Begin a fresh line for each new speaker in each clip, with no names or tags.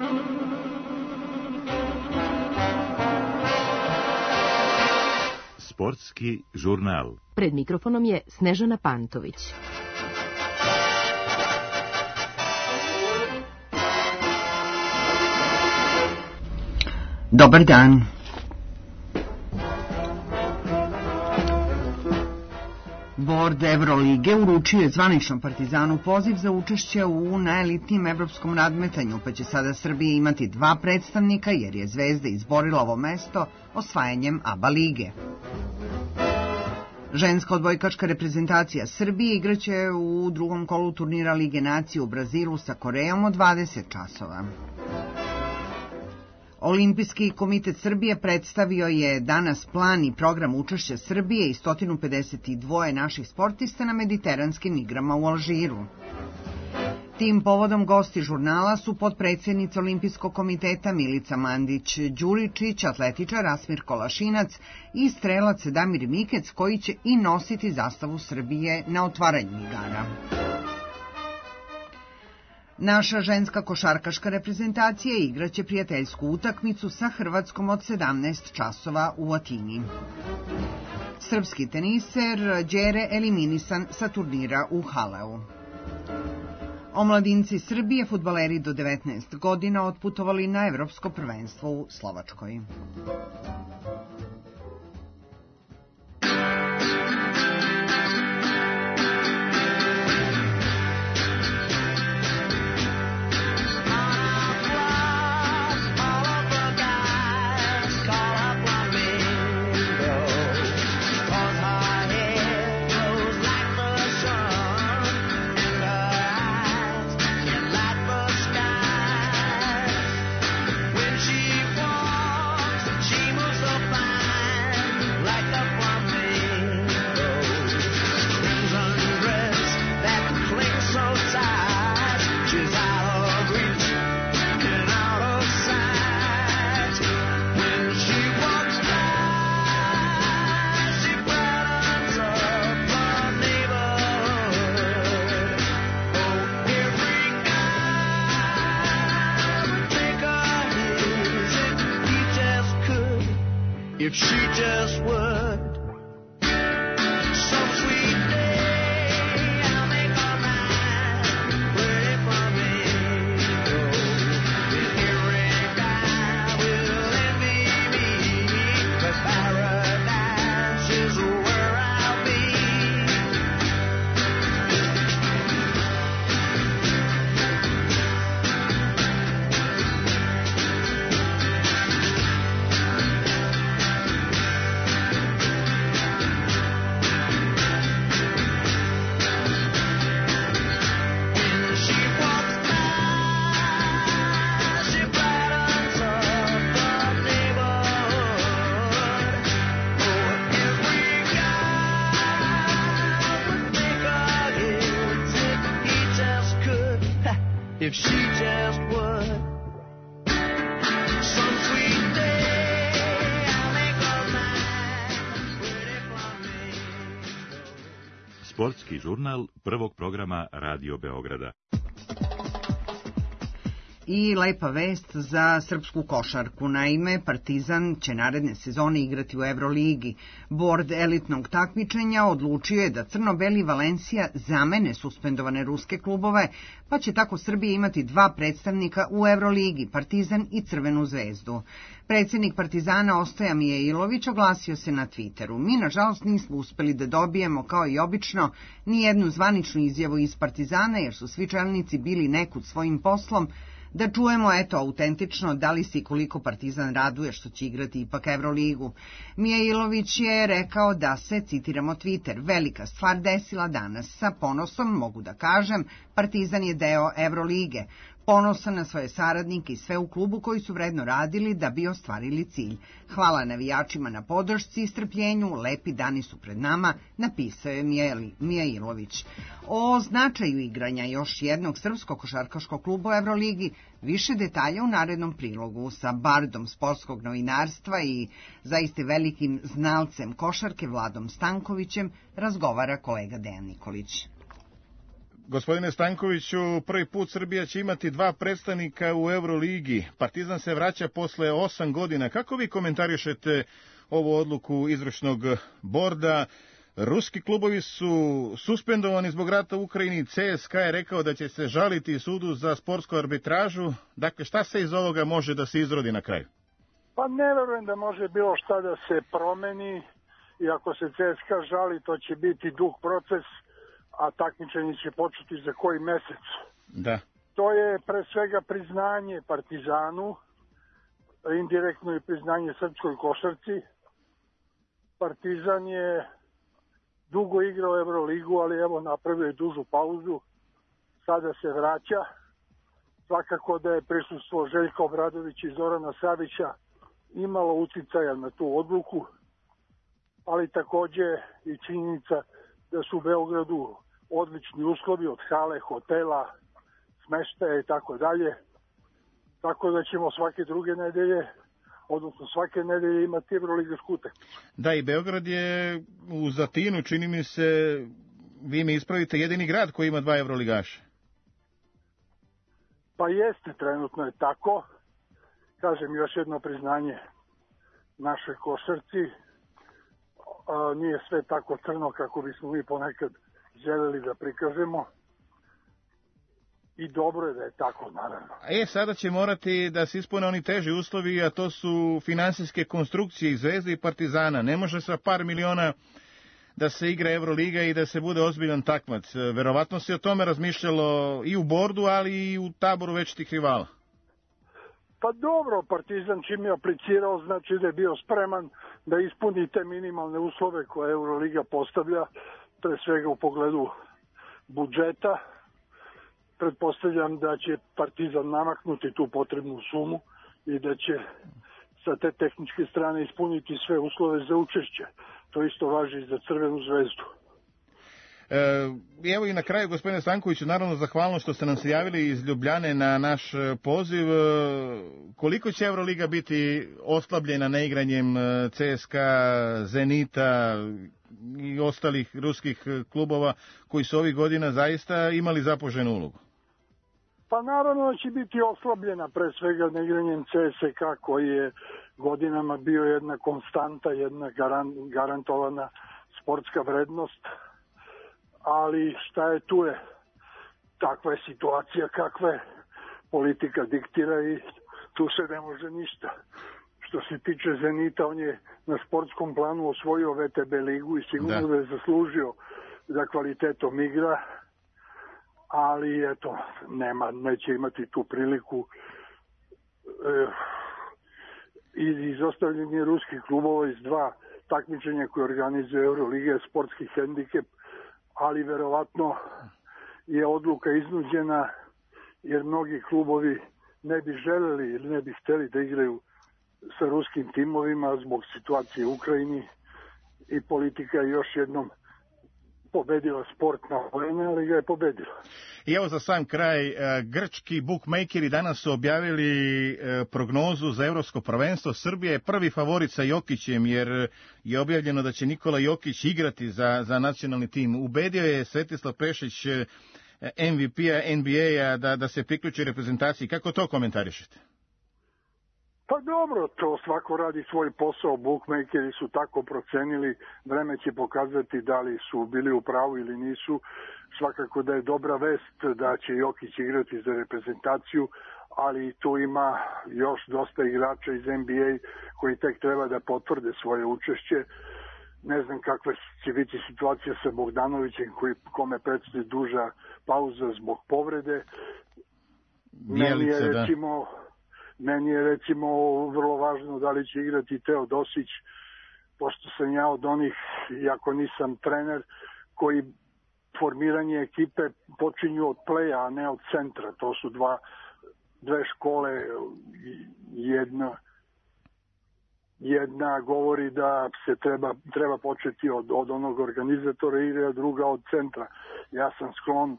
Sportski žurnal.
Pred mikrofonom je Snežana Pantović.
Dobar dan. Bord Evrolige uručio je zvanično Partizanu poziv za učešće u najelitnijem evropskom nadmetanju, pa će sada Srbija imati 2 predstavnika jer je Zvezda izborila ovo mesto osvajanjem ABA lige. Ženska odbojkaška reprezentacija Srbije igraće u drugom kolu turnira Lige nacije u Brazilu sa Korejom od 20 časova. Olimpijski komitet Srbije predstavio je danas plan i program učešća Srbije i 152 naših sportista na mediteranskim igrama u Alžiru. Tim povodom gosti žurnala su potpredsjednica Olimpijskog komiteta Milica Mandić-Đuričić, atletičar Asmir Kolašinac i strelac Damir Mikec, koji će i nositi zastavu Srbije na otvaranju igara. Naša ženska košarkaška reprezentacija igraće prijateljsku utakmicu sa Hrvatskom od 17 časova u Atini. Srpski teniser Đere eliminisan sa turnira u Haleu. Omladinci Srbije, fudbaleri do 19 godina, otputovali na evropsko prvenstvo u Slovačkoj.
If she just would, some sweet day, I'll make her mine, ready for me. And every guy will envy me, 'cause paradise is where I'll be. If she just would, some sweet day, I'll make her mine, ready for me.
Sportski žurnal prvog programa Radio Beograda.
I lepa vest za srpsku košarku. Naime, Partizan će naredne sezone igrati u Evroligi. Bord elitnog takmičenja odlučio je da crno-beli Valencija zamene suspendovane ruske klubove, pa će tako Srbija imati 2 predstavnika u Evroligi, Partizan i Crvenu zvezdu. Predsjednik Partizana Ostoja Mijailović oglasio se na Twitteru: "Mi, nažalost, nismo uspeli da dobijemo, kao i obično, ni jednu zvaničnu izjavu iz Partizana, jer su svi čelnici bili nekud svojim poslom, da čujemo, eto, autentično, da li se i koliko Partizan raduje što će igrati ipak Evroligu." Mijailović je rekao da se, citiramo Twitter, "velika stvar desila danas. Sa ponosom mogu da kažem, Partizan je deo Evrolige. Ponosan na svoje saradnike i sve u klubu koji su vredno radili da bi ostvarili cilj. Hvala navijačima na podršci i strpljenju, lepi dani su pred nama", napisao je Mijailović. O značaju igranja još jednog srpskog košarkaškog kluba u Evroligi više detalja u narednom prilogu. Sa bardom sportskog novinarstva i zaista velikim znalcem košarke Vladom Stankovićem razgovara kolega Dejan Nikolić.
Gospodine Stankoviću, prvi put Srbija će imati 2 predstavnika u Euroligi. Partizan se vraća posle 8 godina. Kako vi komentarišete ovu odluku izvršnog borda? Ruski klubovi su suspendovani zbog rata u Ukrajini. CSKA je rekao da će se žaliti sudu za sportsku arbitražu. Dakle, šta se iz ovoga može da se izrodi na kraju?
Pa ne verujem da može bilo šta da se promeni i ako se CSKA žali, to će biti dug proces, a takmičenje će početi za koji mesec.
Da.
To je pre svega priznanje Partizanu, indirektno i priznanje srpskoj košarci. Partizan je dugo igrao Euroligu, ali evo napravio je dužu pauzu. Sada se vraća. Svakako da je prisustvo Željka Obradovića i Zorana Savića imalo uticaja na tu odluku, ali takođe i činjenica da su u Beogradu odlični uslovi od hale, hotela, smeštaja i tako dalje. Tako da ćemo svake druge nedelje, odnosno svake nedelje imati Evroligašku utakmicu.
Da, i Beograd je u Zatinu, čini mi se, vi me ispravite, jedini grad koji ima 2 Evroligaša.
Pa jeste, trenutno je tako. Kažem, još jedno priznanje našoj košarci. Nije sve tako crno kako bismo mi ponekad želeli da prikažemo. I dobro je da je tako, naravno.
Sada će morati da se ispune oni teži uslovi, a to su finansijske konstrukcije i Zvezde i Partizana. Ne može sa par miliona da se igra Evroliga i da se bude ozbiljan takmac. Verovatno se o tome razmišljalo i u bordu, ali i u taboru večitih rivala.
Pa dobro, Partizan čim je aplicirao, znači da je bio spreman da ispuni te minimalne uslove koje Euroliga postavlja, pre svega u pogledu budžeta. Pretpostavljam da će Partizan namaknuti tu potrebnu sumu i da će sa te tehničke strane ispuniti sve uslove za učešće. To isto važi i za Crvenu zvezdu.
Evo i na kraju, gospodine Stankoviću, naravno zahvalno što ste nam se javili iz Ljubljane na naš poziv. Koliko će Euroliga biti oslabljena neigranjem CSKA, Zenita i ostalih ruskih klubova koji su ovih godina zaista imali zapoženu ulogu?
Pa naravno da će biti oslabljena pre svega neigranjem CSKA koji je godinama bio jedna konstanta, jedna garantovana sportska vrednost. Ali šta je tu je, takva je situacija kakva je, politika diktira i tu se ne može ništa. Što se tiče Zenita, on je na sportskom planu osvojio VTB ligu i sigurno da je zaslužio da kvalitetom igra, ali eto, neće imati tu priliku. Izostavljanje ruskih klubova iz 2 takmičenja koje organizuje Euroliga je sportski hendikep, ali verovatno je odluka iznuđena jer mnogi klubovi ne bi želeli ili ne bi hteli da igraju sa ruskim timovima zbog situacije u Ukrajini i politika je još jednom pobedila sport na vojne, ali ga je pobedila.
I evo za sam kraj, grčki bookmakeri danas su objavili prognozu za evropsko prvenstvo. Srbija je prvi favorit sa Jokićem, jer je objavljeno da će Nikola Jokić igrati za nacionalni tim. Ubedio je Svetislav Pešić, MVP-a NBA-a, da se priključi reprezentaciji. Kako to komentarišete?
Pa dobro, to svako radi svoj posao, bookmakeri su tako procenili, vreme će pokazati da li su bili u pravu ili nisu. Svakako da je dobra vest da će Jokić igrati za reprezentaciju, ali tu ima još dosta igrača iz NBA koji tek treba da potvrde svoje učešće. Ne znam kakva će biti situacija sa Bogdanovićem kome predstoji duža pauza zbog povrede. Meni je recimo vrlo važno da li će igrati Teodosić, pošto sam ja od onih, iako nisam trener, koji formiranje ekipe počinju od pleja, a ne od centra. To su dve škole, jedna govori da se treba početi od onog organizatora igre, a druga od centra. Ja sam sklon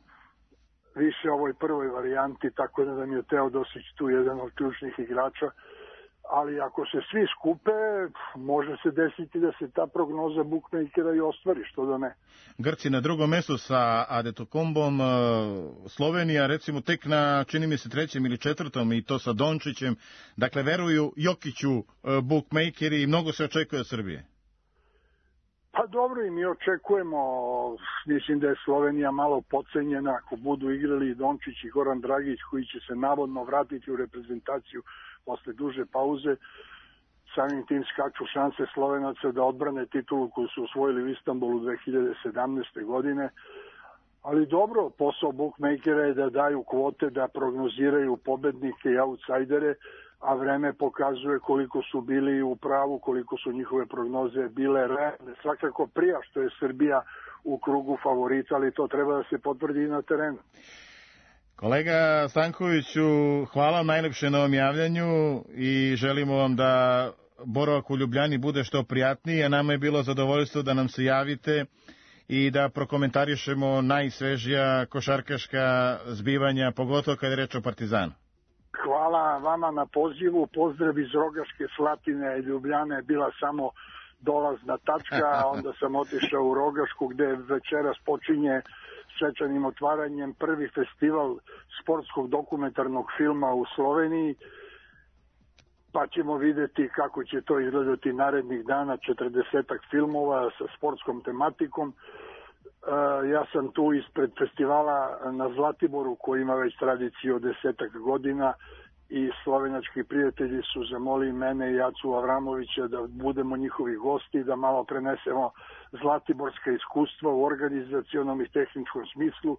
više ovoj prvoj varijanti, tako da mi je Teodosić tu jedan od ključnih igrača, ali ako se svi skupe, može se desiti da se ta prognoza bookmakera i ostvari, što da ne.
Grci na drugom mestu sa Adetokombom, Slovenija recimo tek na, čini mi se, 3. ili 4. i to sa Dončićem. Dakle, veruju Jokiću bookmakeri i mnogo se očekuje od Srbije.
Pa dobro, i mi očekujemo, mislim da je Slovenija malo podcenjena ako budu igrali Dončić i Goran Dragić, koji će se navodno vratiti u reprezentaciju posle duže pauze. Samim tim skaču šanse Slovenaca da odbrane titulu koju su osvojili u Istanbulu 2017. godine. Ali dobro, posao bookmakera je da daju kvote, da prognoziraju pobednike i outsajdere, a vreme pokazuje koliko su bili u pravu, koliko su njihove prognoze bile realne. Svakako prija što je Srbija u krugu favorita, ali to treba da se potvrdi i na terenu.
Kolega Stankoviću, hvala vam najlepše na ovom javljanju i želimo vam da boravak u Ljubljani bude što prijatniji, a nama je bilo zadovoljstvo da nam se javite i da prokomentarišemo najsvežija košarkaška zbivanja, pogotovo kada je reč o Partizanu.
Hvala vama na pozivu, pozdrav iz Rogaške Slatine, Ljubljana je bila samo dolazna tačka, a onda sam otišao u Rogašku gde večeras počinje svečanim otvaranjem prvi festival sportskog dokumentarnog filma u Sloveniji, pa ćemo videti kako će to izgledati narednih dana, 40-ak filmova sa sportskom tematikom. Ja sam tu ispred festivala na Zlatiboru koji ima već tradiciju od 10 godina i slovenački prijatelji su zamolili mene i Jacu Avramovića da budemo njihovi gosti, da malo prenesemo zlatiborska iskustva u organizacionom i tehničkom smislu.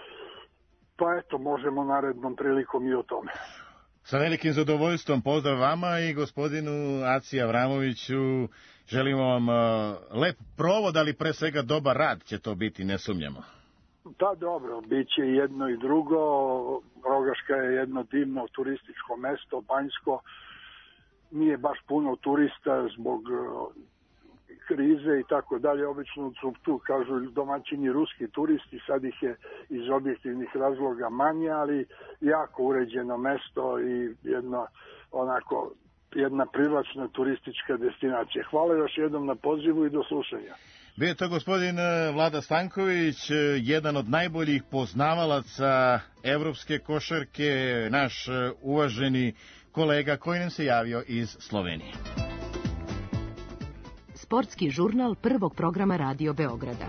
Pa eto, možemo narednom prilikom i o tome.
Sa velikim zadovoljstvom pozdrav vama i gospodinu Aci Avramoviću. Želimo vam lep provod, ali pre svega dobar rad će to biti, ne sumnjamo.
Da, dobro, bit će jedno i drugo. Rogaška je jedno divno turističko mesto, Banjsko. Nije baš puno turista zbog krize i tako dalje. Obično su tu, kažu domaćini, ruski turisti, sad ih je iz objektivnih razloga manje, ali jako uređeno mesto i jedna privlačna turistička destinacija. Hvala još jednom na pozivu i do slušanja.
Bio je to gospodin Vlada Stanković, jedan od najboljih poznavalaca evropske košarke, naš uvaženi kolega koji nam se javio iz Slovenije.
Sportski žurnal prvog programa Radio Beograda.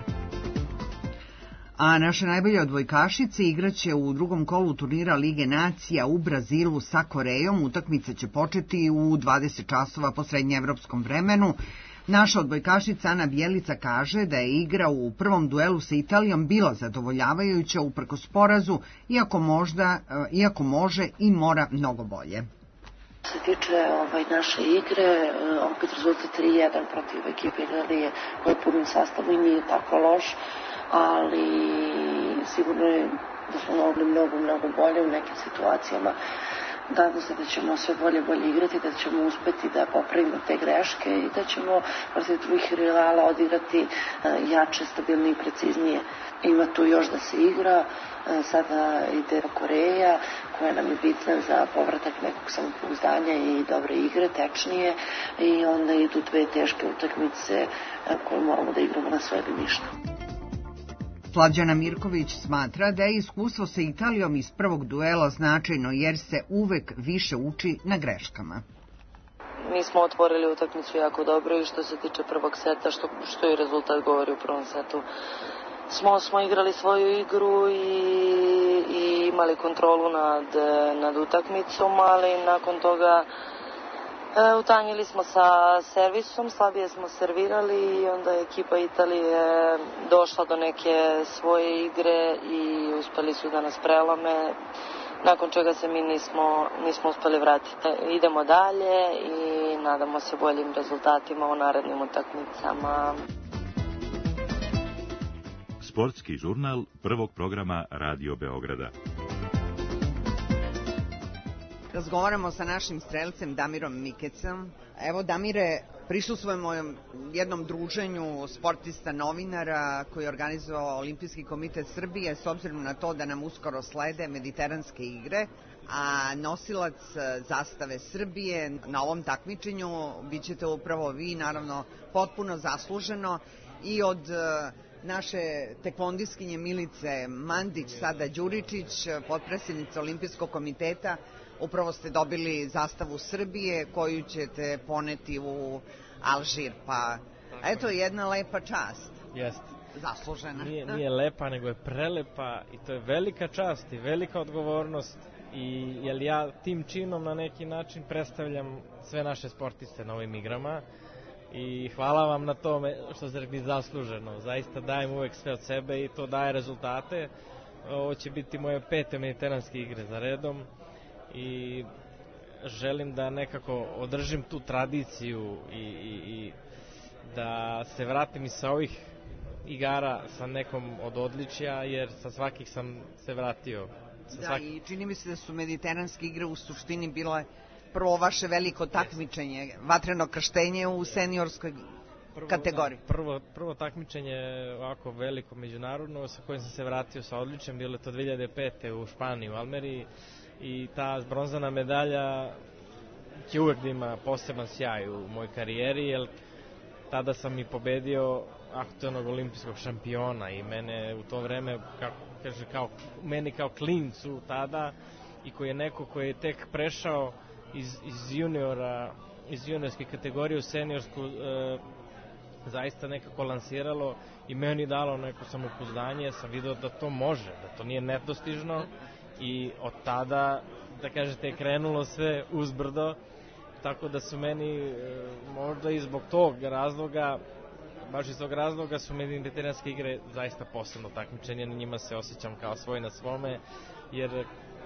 A naše najbolje odbojkašice igraće u drugom kolu turnira Lige nacija u Brazilu sa Korejom. Utakmica će početi u 20 časova po srednjeevropskom vremenu. Naša odbojkašica Ana Bjelica kaže da je igra u prvom duelu sa Italijom bila zadovoljavajuća uprkos porazu, iako može i mora mnogo bolje.
Što se tiče naše igre, opet rezultat 3-1 protiv ekipe Italije koja je punim sastavom i nije tako loš, ali sigurno je da smo mogli mnogo bolje u nekim situacijama. Nadam se da ćemo sve bolje igrati, da ćemo uspeti da popravimo te greške i da ćemo protiv drugih rivala odigrati jače, stabilnije i preciznije. Ima tu još da se igra, sada ide Koreja koja nam je bitna za povratak nekog samopouzdanja i dobre igre, tečnije, i onda idu dve teške utakmice koje moramo da igramo na sve ili ništa.
Slađana Mirković smatra da je iskustvo sa Italijom iz prvog duela značajno jer se uvek više uči na greškama.
Mi smo otvorili utakmicu jako dobro i što se tiče prvog seta, što i rezultat govori u prvom setu. Smo igrali svoju igru i imali kontrolu nad utakmicom, ali nakon toga utanjili smo sa servisom, slabije smo servirali i onda je ekipa Italije došla do neke svoje igre i uspeli su da nas prelome, nakon čega se mi nismo uspeli vratiti. Idemo dalje i nadamo se boljim rezultatima u narednim utakmicama.
Sportski žurnal prvog programa Radio Beograda.
Razgovaramo sa našim strelcem Damirom Mikecom. Evo, Damire, prisustvujemo jednom druženju sportista novinara koji je organizovao Olimpijski komitet Srbije s obzirom na to da nam uskoro slede mediteranske igre. a nosilac zastave Srbije na ovom takmičenju bit ćete upravo vi, naravno potpuno zasluženo, i od naše tekvondiskinje Milice Mandić, sada Đuričić, potpredsjednica Olimpijskog komiteta, upravo ste dobili zastavu Srbije koju ćete poneti u Alžir, pa eto jedna lepa čast.
Jeste.
Zaslužena.
Nije lepa, nego je prelepa i to je velika čast i velika odgovornost, i jer ja tim činom na neki način predstavljam sve naše sportiste na ovim igrama i hvala vam na tome što ste rekli zasluženo. Zaista dajem uvek sve od sebe i to daje rezultate. Ovo će biti moje 5. mediteranske igre za redom i želim da nekako održim tu tradiciju i da se vratim i sa ovih igara sa nekom od odličja, jer sa svakih sam se vratio.
I čini mi se da su mediteranske igre u suštini bile prvo vaše veliko takmičenje, vatreno krštenje u seniorskoj kategoriji.
Prvo takmičenje ovako veliko međunarodno sa kojim sam se vratio sa odličjem, bilo je to 2005. u Španiji, u Almeriji, i ta bronzana medalja će uvek da ima poseban sjaj u mojoj karijeri, jer tada sam i pobedio aktuelnog olimpijskog šampiona i mene u to vreme, meni kao klincu tada, i koji je neko koji je tek prešao iz juniora, iz juniorske kategorije u seniorsku, zaista nekako lansiralo i meni dalo neko samopouzdanje, jer sam vidio da to može, da to nije nedostižno, i od tada, da kažete, je krenulo sve uzbrdo, tako da su meni možda i zbog tog razloga, baš iz tog razloga su mediteranske igre zaista posebno takmičenje, na njima se osjećam kao svoj na svome, jer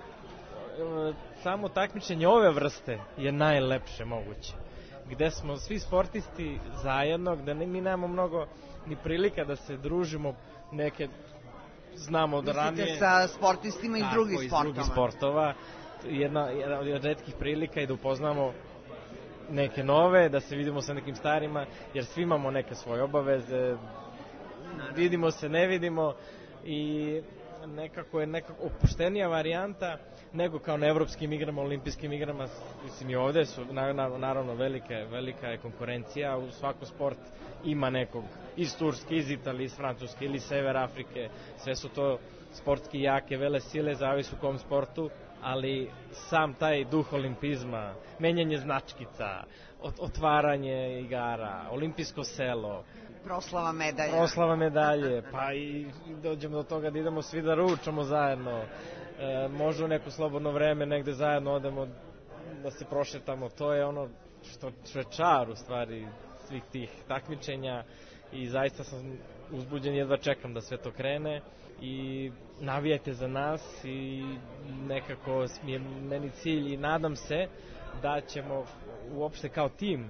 samo takmičenje ove vrste je najlepše moguće, gde smo svi sportisti zajedno, gde mi nemamo mnogo ni prilika da se družimo, neke znamo da ranije...
Mislite sa sportistima iz drugih sportova?
Iz drugih sportova. Jedna od retkih prilika je da upoznamo neke nove, da se vidimo sa nekim starima, jer svi imamo neke svoje obaveze, vidimo se, ne vidimo, i nekako je opuštenija varijanta nego kao na evropskim igrama, olimpijskim igrama. Mislim, i ovde su naravno velika je konkurencija, u svako sport ima nekog iz Turske, iz Italije, iz Francuske ili Sever Afrike, sve su to sportski jake vele sile, zavisi u kom sportu, ali sam taj duh olimpizma, menjanje značkica, otvaranje igara, olimpijsko selo, proslava medalje, pa i dođemo do toga da idemo svi da ručamo zajedno, možda u neko slobodno vreme negde zajedno odemo da se prošetamo, to je ono što je čar u stvari svih tih takmičenja, i zaista sam uzbuđen, jedva čekam da sve to krene, i navijajte za nas, i nekako je meni cilj i nadam se da ćemo uopšte kao tim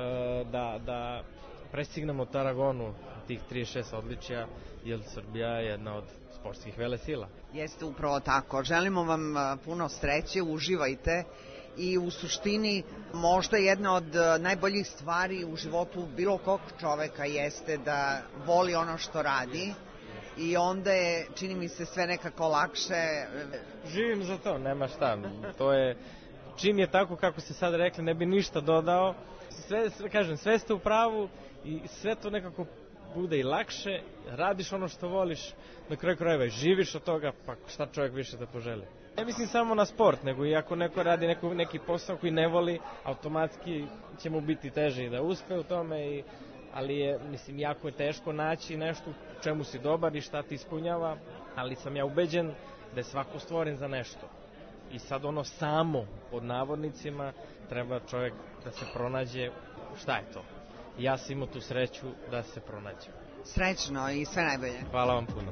da prestignemo Tarragonu tih 36 odličja, jer Srbija je jedna od sportskih velesila.
Jeste upravo tako. Želimo vam puno sreće, uživajte, i u suštini možda jedna od najboljih stvari u životu bilo kog čoveka jeste da voli ono što radi, i onda je, čini mi se, sve nekako lakše.
Živim za to, nema šta. To je, čim je tako kako ste sad rekli, ne bi ništa dodao. Sve ste u pravu i sve to nekako bude i lakše. Radiš ono što voliš, na kraju krajeva živiš od toga, pa šta čovjek više da poželi. Ne mislim samo na sport, nego i ako neko radi neki posao koji ne voli, automatski će mu biti teže da uspe u tome, ali je, mislim, jako je teško naći nešto u čemu si dobar i šta ti ispunjava, ali sam ja ubeđen da je svako stvoren za nešto. I sad ono samo, pod navodnicima, treba čovjek da se pronađe šta je to. Ja sam imao tu sreću da se pronađem.
Srećno i sve najbolje.
Hvala vam puno.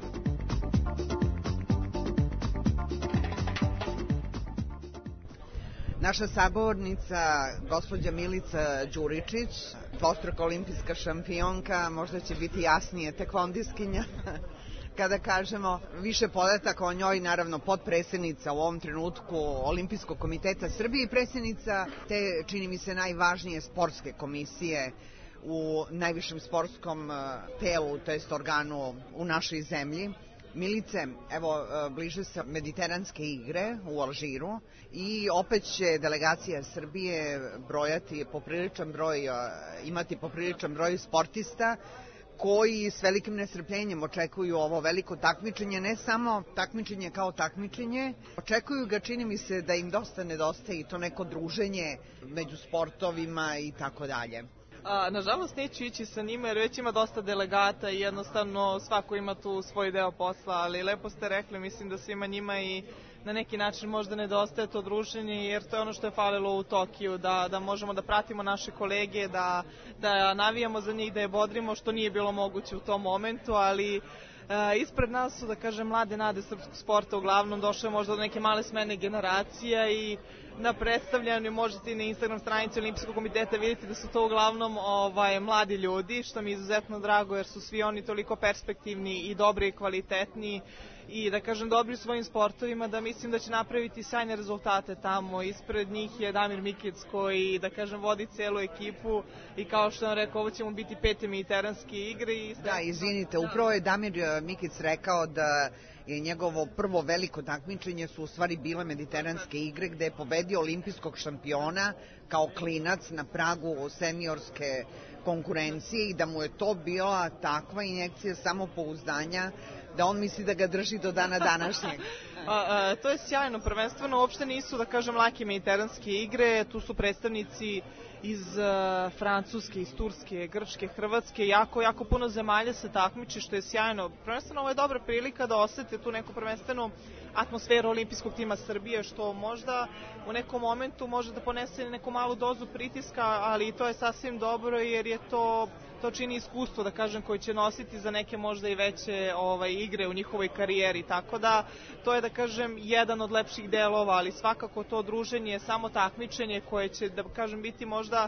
Naša sagovornica, gospođa Milica Đuričić, dvostruka olimpijska šampionka, možda će biti jasnije tekvondiskinja, kada kažemo više podataka o njoj, naravno potpredsjednica u ovom trenutku Olimpijskog komiteta Srbije i predsjednica te, čini mi se, najvažnije sportske komisije u najvišem sportskom telu, to jest organu u našoj zemlji. Milice, evo, bliže se mediteranske igre u Alžiru i opet će delegacija Srbije imati popriličan broj sportista koji s velikim nestrpljenjem očekuju ovo veliko takmičenje, ne samo takmičenje kao takmičenje, očekuju ga, čini mi se da im dosta nedostaje i to neko druženje među sportovima i tako dalje.
Nažalost neću ići sa njima jer već ima dosta delegata i jednostavno svako ima tu svoj deo posla, ali lepo ste rekli, mislim da svima njima i na neki način možda nedostaje to druženje, jer to je ono što je falilo u Tokiju, da možemo da pratimo naše kolege, da navijamo za njih, da je bodrimo, što nije bilo moguće u tom momentu, ali ispred nas su, da kažem, mlade nade srpskog sporta, uglavnom došle možda do neke male smene generacija i na predstavljanju možete i na Instagram stranici Olimpijskog komiteta vidjeti da su to uglavnom mladi ljudi, što mi je izuzetno drago jer su svi oni toliko perspektivni i dobri i kvalitetni i da kažem dobri svojim sportovima, da mislim da će napraviti sjajne rezultate tamo. Ispred njih je Damir Mikic koji, da kažem, vodi celu ekipu i kao što on rekao, ovo će mu biti 5. mediteranske igre.
Da, izvinite, upravo je Damir Mikic rekao da je njegovo prvo veliko takmičenje su u stvari bile mediteranske igre gde je pobedio olimpijskog šampiona kao klinac na pragu seniorske konkurencije i da mu je to bila takva injekcija samopouzdanja da on misli da ga drži do dana današnjeg.
To je sjajno, prvenstveno uopšte nisu, da kažem, lake mediteranske igre, tu su predstavnici iz Francuske, iz Turske, Grčke, Hrvatske, jako puno zemalja se takmiči, što je sjajno. Prvenstveno ovo je dobra prilika da osete tu neku prvenstvenu atmosferu olimpijskog tima Srbije, što možda u nekom momentu može da ponese neku malu dozu pritiska, ali to je sasvim dobro jer je to čini iskustvo, da kažem, koje će nositi za neke možda i veće igre u njihovoj karijeri, tako da to je, da kažem, jedan od lepših delova, ali svakako to druženje, samo takmičenje koje će, da kažem, biti možda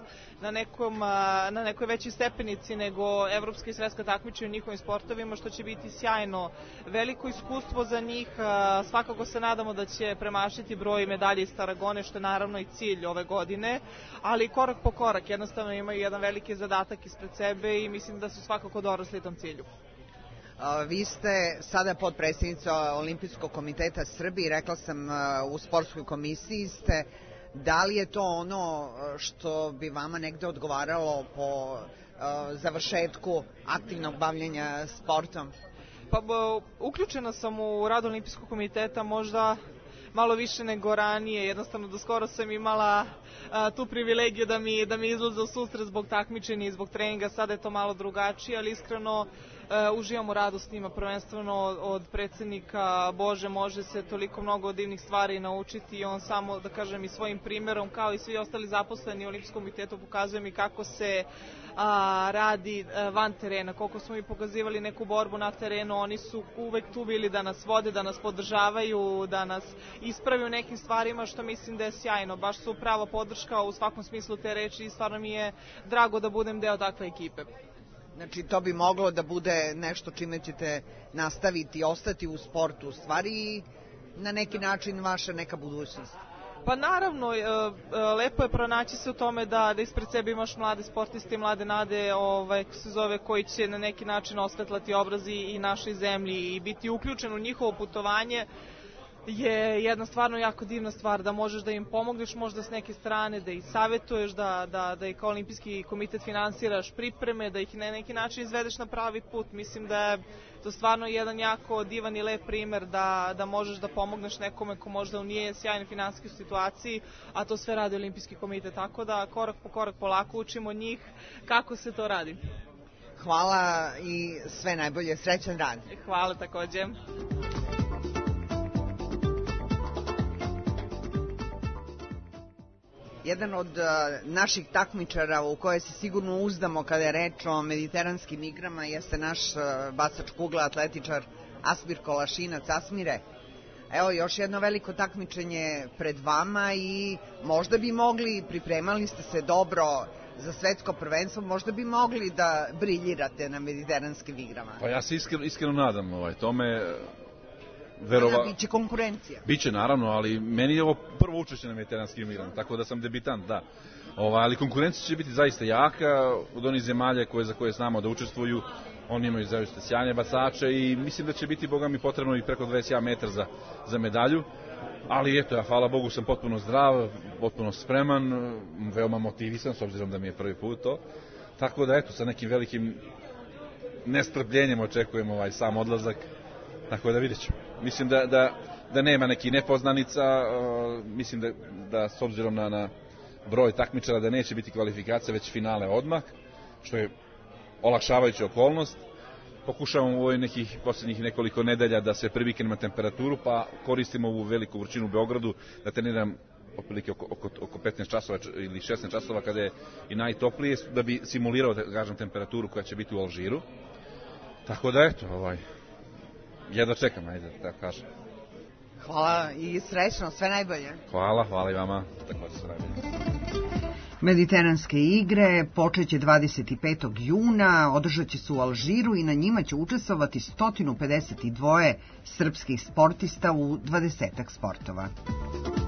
na nekoj većoj stepenici nego evropska i svetska takmičenja u njihovim sportovima, što će biti sjajno, veliko iskustvo za njih. Svakako se nadamo da će premašiti broj medalja iz Tarragone, što je naravno i cilj ove godine, ali korak po korak, jednostavno imaju jedan veliki zadatak ispred sebe i mislim da su svakako dorasli tom cilju.
Vi ste sada potpredsjednica Olimpijskog komiteta Srbije, rekla sam u sportskoj komisiji ste. Da li je to ono što bi vama negde odgovaralo po završetku aktivnog bavljenja sportom?
Pa uključena sam u rad Olimpijskog komiteta možda malo više nego ranije, jednostavno do skoro sam imala tu privilegiju da mi izlaze u susret zbog takmičenja i zbog treninga, sada je to malo drugačije, ali iskreno uživam u radu s njima, prvenstveno od predsjednika Bože može se toliko mnogo divnih stvari naučiti i on samo, da kažem, i svojim primjerom kao i svi ostali zaposleni u Olimpijskom komitetu pokazuje mi kako se radi van terena, koliko smo mi pokazivali neku borbu na terenu, oni su uvek tu bili da nas vode, da nas podržavaju, da nas ispravi u nekim stvarima, što mislim da je sjajno, baš su prava podrška u svakom smislu te reči i stvarno mi je drago da budem deo takve ekipe.
Znači, to bi moglo da bude nešto čime ćete nastaviti, ostati u sportu, u stvari na neki način vaša neka budućnost.
Pa naravno, lepo je pronaći se u tome da ispred sebe imaš mlade sportiste i mlade nade se zove, koji će na neki način osvetlati obrazi i našoj zemlji i biti uključen u njihovo putovanje je jedna stvarno jako divna stvar, da možeš da im pomogneš možda s neke strane, da ih savjetuješ, da ih kao Olimpijski komitet finansiraš pripreme, da ih na neki način izvedeš na pravi put. Mislim da je to stvarno jedan jako divan i lep primer da možeš da pomogneš nekome ko možda nije sjajnoj finansijskoj situaciji, a to sve radi Olimpijski komitet, tako da korak po korak polako učimo njih kako se to radi.
Hvala i sve najbolje, srećan rad.
Hvala takođe.
Jedan od naših takmičara u koje se sigurno uzdamo kada je reč o mediteranskim igrama jeste naš bacač kugle, atletičar Asmir Kolašinac. Asmire, evo još jedno veliko takmičenje pred vama i možda bi mogli, pripremali ste se dobro za svetsko prvenstvo, možda bi mogli da briljirate na mediteranskim igrama.
Pa ja se iskreno nadam tome.
Biće konkurencija.
Biće, naravno, ali meni je ovo prvo učešće na mediteranskim igrama, tako da sam debitant, da. Ali konkurencija će biti zaista jaka od onih zemalja za koje znamo da učestvuju. Oni imaju zaista sjajne bacače i mislim da će biti, boga mi, potrebno i preko 21 metar za medalju. Ali eto, ja hvala Bogu sam potpuno zdrav, potpuno spreman, veoma motivisan s obzirom da mi je prvi put to. Tako da eto, sa nekim velikim nestrpljenjem očekujem sam odlazak. Tako da vidjet ćemo. Mislim da nema nekih nepoznanica, mislim da s obzirom na broj takmičara da neće biti kvalifikacija, već finale odmah, što je olakšavajuća okolnost. Pokušavam u ovoj nekih posljednjih nekoliko nedelja da se priviknem na temperaturu, pa koristim ovu veliku vrućinu u Beogradu, da treniram otprilike oko 15 časova ili 16 časova kada je i najtoplije, da bi simulirao, da kažem, temperaturu koja će biti u Alžiru. Tako da eto, jedva čekam, ajde, tako kažem.
Hvala i srećno, sve najbolje.
Hvala i vama, također sve najbolje.
Mediteranske igre počeće 25. juna, održat će se u Alžiru i na njima će učestvovati 152 srpskih sportista u 20-ak sportova.